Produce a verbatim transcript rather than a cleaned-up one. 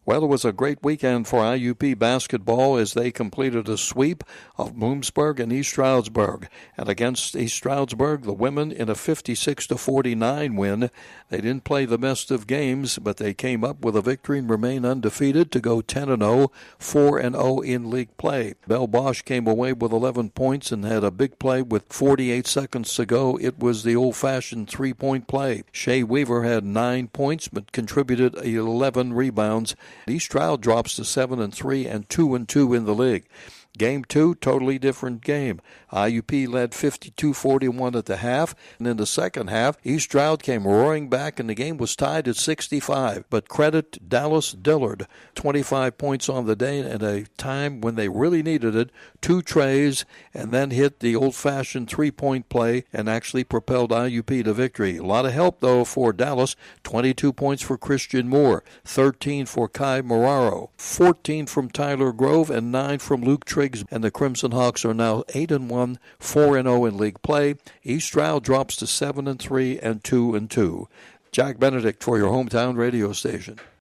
Well, it was a great weekend for I U P basketball as they completed a sweep of Bloomsburg and East Stroudsburg. And against East Stroudsburg, the women in a fifty-six to forty-nine win. They didn't play the best of games, but they came up with a victory and remain undefeated to go ten and oh, four and oh in league play. Belle Bosch came away with eleven points and had a big play with forty-eight seconds to go. It was the old-fashioned three-point play. Shea Weaver had nine points but contributed eleven rebounds. East Stroud drops to seven and three and two and two in the league. Game two, totally different game. I U P led fifty-two forty-one at the half, and in the second half, East Stroud came roaring back, and the game was tied at sixty-five. But credit Dallas Dillard, twenty-five points on the day at a time when they really needed it, two trays, and then hit the old-fashioned three-point play and actually propelled I U P to victory. A lot of help, though, for Dallas. twenty-two points for Christian Moore, thirteen for Kai Moraro, fourteen from Tyler Grove, and nine from Luke Triggs. And the Crimson Hawks are now eight and one, four and oh in league play. East Stroud drops to seven and three and two and two. Jack Benedict for your hometown radio station.